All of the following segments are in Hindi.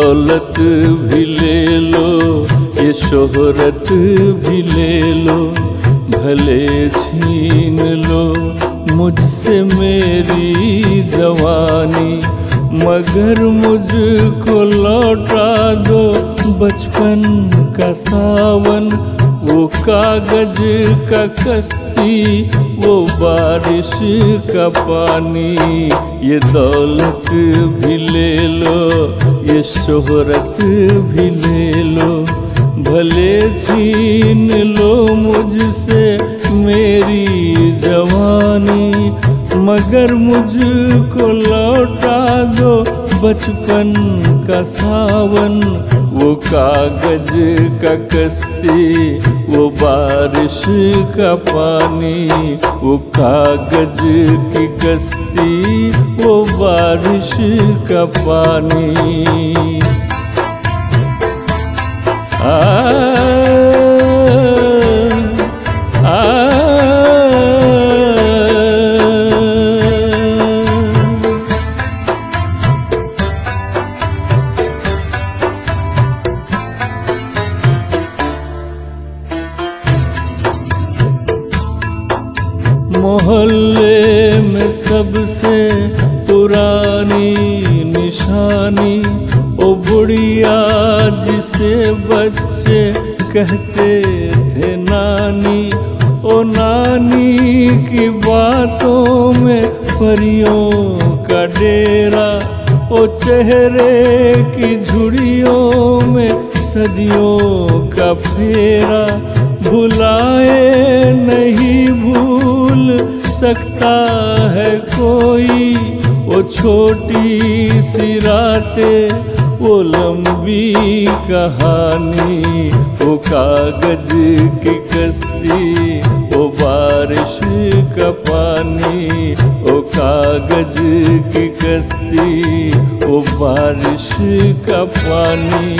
दौलत भी ले लो, ये शोहरत भी ले लो, भले छीन लो मुझसे मेरी जवानी, मगर मुझको लौटा दो बचपन का सावन। वो कागज का कश्ती, वो बारिश का पानी, ये दौलत भी ले लो, ये शोहरत भी ले लो, भले छीन लो मुझसे मेरी जवानी, मगर मुझको लौटा दो बचपन का सावन। वो कागज का कश्ती, वो बारिश का पानी, वो कागज की कश्ती, वो बारिश का पानी। मोहल्ले में सबसे पुरानी निशानी, ओ बुढ़िया जिसे बच्चे कहते थे नानी, ओ नानी की बातों में परियों का डेरा, ओ चेहरे की झुर्रियों में सदियों का फेरा, भुलाए नहीं भूल सकता है कोई, वो छोटी सी रातें, वो लंबी कहानी, वो कागज की कश्ती, वो बारिश का पानी, वो कागज की कश्ती, वो बारिश का पानी।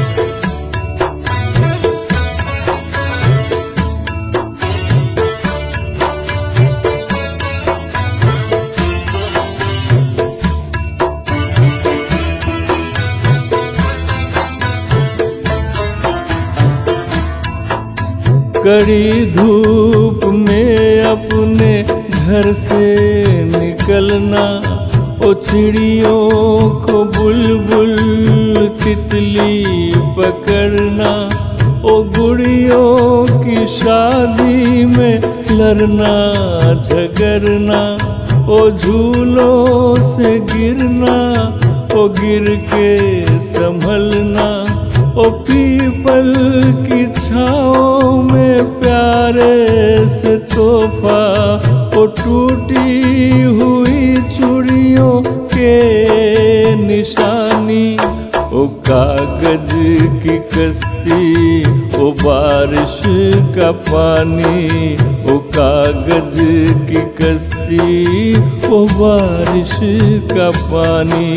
कड़ी धूप में अपने घर से निकलना, ओ चिड़ियों को बुलबुल तितली पकड़ना, ओ गुड़ियों की शादी में लड़ना झगड़ना, ओ झूलों से गिरना, ओ गिर के संभलना, ओ पीपल की छाँव में प्यारे से तोहफा, ओ टूटी हुई चूड़ियों के निशानी, ओ कागज की कश्ती, ओ बारिश का पानी, ओ कागज की कश्ती, ओ बारिश का पानी।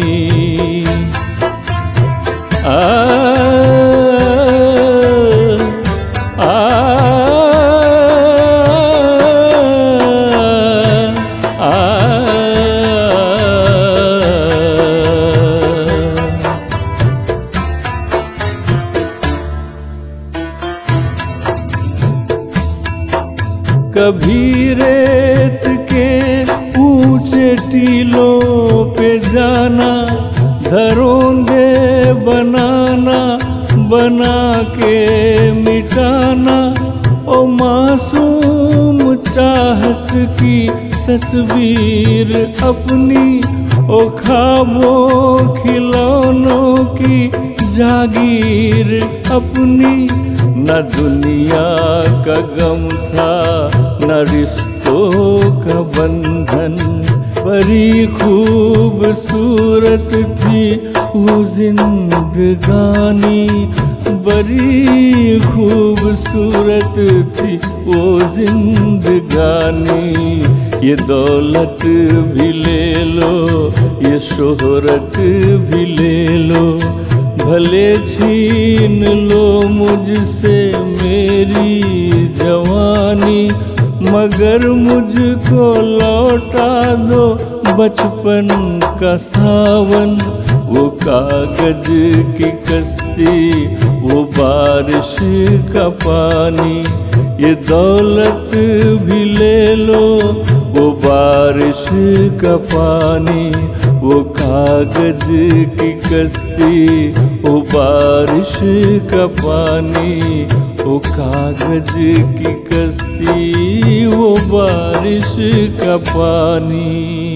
कभी रेत के ऊंचे टीलों पे जाना, घरोंदे बनाना, बना के मिटाना, ओ मासूम चाहत की तस्वीर अपनी, ओ ख्वाबों खिलौनों की जागीर अपनी, न दुनिया का गम था न रिश्तों का बंधन, बड़ी खूबसूरत थी वो जिंदगानी, बड़ी खूबसूरत थी वो जिंदगानी। ये दौलत भी ले लो, ये शोहरत भी ले लो, भले छीन लो मुझसे मेरी जवानी, मगर मुझको लौटा दो बचपन का सावन। वो कागज की कश्ती, वो बारिश का पानी। ये दौलत भी ले लो, वो बारिश का पानी, वो कागज की कश्ती, वो बारिश का पानी, वो कागज की कश्ती, वो बारिश का पानी।